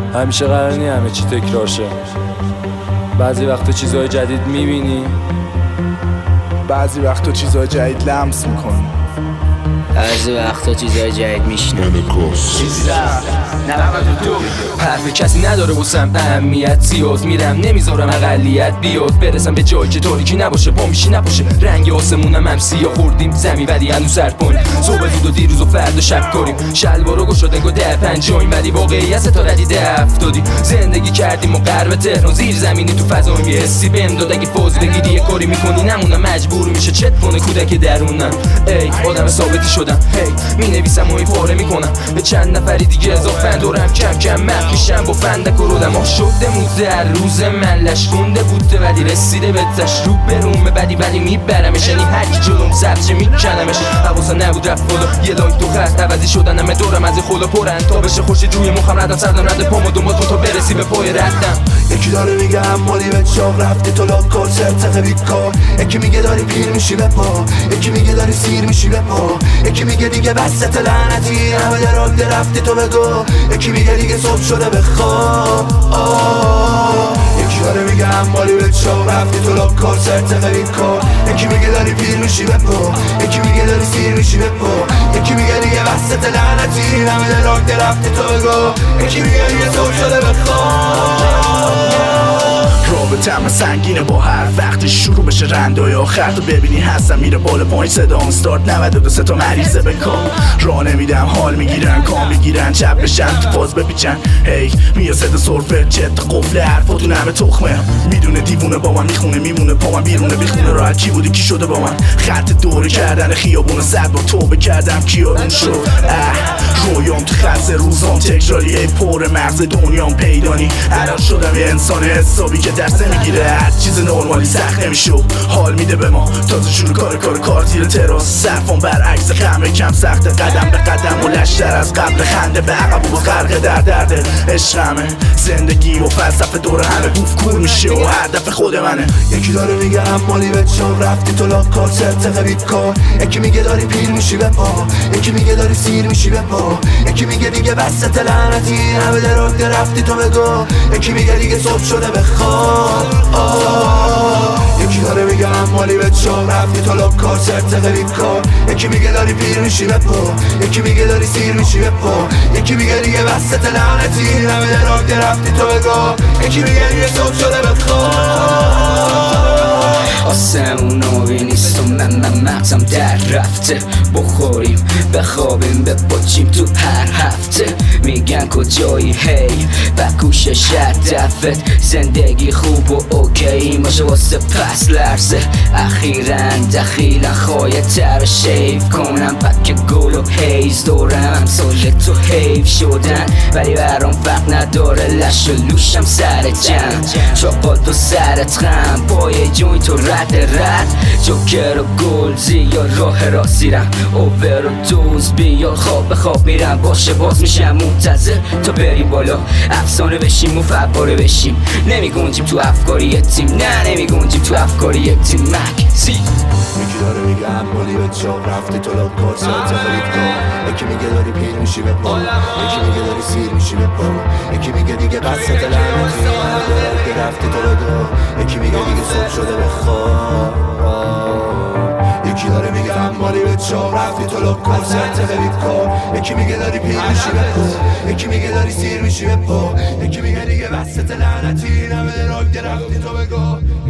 همیشه قرار نی همه چی تکرار شه. بعضی وقتا چیزهای جدید میبینی، بعضی وقتا چیزهای جدید لمس میکنی، بعضی وقتا چیزهای جدید میشنم. 92 حرف کسی نداره واسم اهمیت، زیاد میرم نمیذارم اقلیت بیاد، برسم به جایی که تاریکی نباشه، پامیشی نباشه، رنگ آسمونم هم سیاه خوردیم زمین ولی هنوز سر پایین، صبح زود و دیروز و فردا شب کاریم، شلوارو گشاده گو 10-5 ولی واقعیت تا ردیده 70 زندگی کردیم و غرب تهران زیر زمینی تو فضای حسی بهم داد، اگه فاز بگیری یه کاری میکنی نمونم، مجبور میشه چت کنه کودک درونم. ای آدم ثابتی شدم، هی مینویسم و این پاره میکنم به چند نفری دیگه اضافه دورم، کم کم مخ میشم با فندک و رودم. آه شده موزه هر روز من لشکنده بوده ولی رسیده به تشروب بروم بدی ولی میبرمش، یعنی هرکی جلوم سبزه میکنمش. حواسا نبود رفت بالا یه لایک دو خط عوضی شدن همه دورم از این خدا پرن تا بشه خورشید روی مخم ردم سردم رد پامو دنبال کن تا برسی به پای ردم. یکی داره میگه مالی به چاق رفتی تو لاکار سرتقه بیکار، یکی میگه داری پیر میشی به پا، یکی میگه داری سیر میشی به پا، یکی میگه دیگه بسط لعنتی همه دراد رفتی تو بگو، یکی میگه دیگه صبح شده بخواب. یکی داره میگه مالی به چاق رفتی تو لاکار سرتقه بیکار، یکی میگه داری پیر میشی به پا، یکی میگه داری سیر میشی به پا، یکی میگه دیگه بسط لعنتی همه دراد رفتی تو بگو، یکی میگه دیگه صبح شده بخواب. رابطم سنگینه با هر وقتی شروع بشه رندای آخر، تو ببینی هستم میره بالا پایین صدام استارت 92 تا مریضه بکام، راه نمیدم حال میگیرن کام میگیرن چپ بشن تو باز بپیچن، هی میاد صدا سرفه جت قفل حرفاتون همه تخمه، میدونه دیوونه با من میخونه میمونه پا من بیرونه بیخونه راحت کی بودی کی شده با من، خط دوره کردن خیابون صد با توبه کردم کیارون شد. رویام تو خط روزام تکراریه پر مغز دنیام پیدانی، الان شدم یه انسان حسابی که درس نمیگیره، هر چیز نرمالی سخت نمیشه حال میده به ما، تازه شروع کار تیر تراس صرفان برعکس خمه کم سخته، قدم به قدم و لشتر از قبل خنده به عقب و غرق در درده عشقمه، زندگی و فلسفه دور همه بوف کور میشه و هر دفعه خود منه. یکی داره میگه مالی به چاق رفتی تو لاکار سرتقه بیکار، یکی میگه داری پیر میشی به پا، یکی میگه داری سیر میشی به پا، یکی میگه دیگه بسط لعنتی همه دراد رفتی تو بگو، یکی میگه دیگه صبح شده بخواب. یکی داره میگه مالی به چاق رفتی تو لاکار سرتقه بیکار، یکی میگه داری پیر میشی به پا، یکی میگه داری سیر میشی به پا، یکی میگه دیگه وسط لعنتی همه دراد رفتی تو بگو، یکی میگه دیگه صبح شده بخواب. آسمونو نیست و من مغزم در رفته، بخوریم بخوابیم بپاچیم تو هر هفته، میگن کجایی هی بکوش هدفت، زندگی خوب و اوکی باشه واسه پس لرزه، اخیرا دخیلا خواهی تر شیف کنم پک گل و هیز دورم امثال تو حیف شدن، ولی برام فرق نداره لش و لوشم سر جمع، چاقات و سرت خم پای جوی تو رد جوکر و گلزی یا راه راستیرم، اوور و دوز بیا خواب میرم باشه باز میشم منتظر تا بریم بالا، افسانه بشیم و فواره بشیم، نمیگنجیم تو افکاری تیم، نه نمیگنجیم تو افکاری تیم مکسی. یکی داره میگه مالی به چاق رفتی تو لاکار سرتقه بیکار، یکی میگه داری پیر میشی به پا، یکی میگه داری سیر میشی به پا، یکی میگه دیگه بسط لعنتی همه رفتی تو بگو، یکی میگه دیگه صبح شده بخواب. یکی داره میگه مالی به چاق رفتی تو لاکار سرتقه بیکار، یکی میگه داری پیر میشی به پا، یکی میگه داری سیر میشی به پا، یکی میگه دیگه وسط لعنتی همه رفتی تو بگو.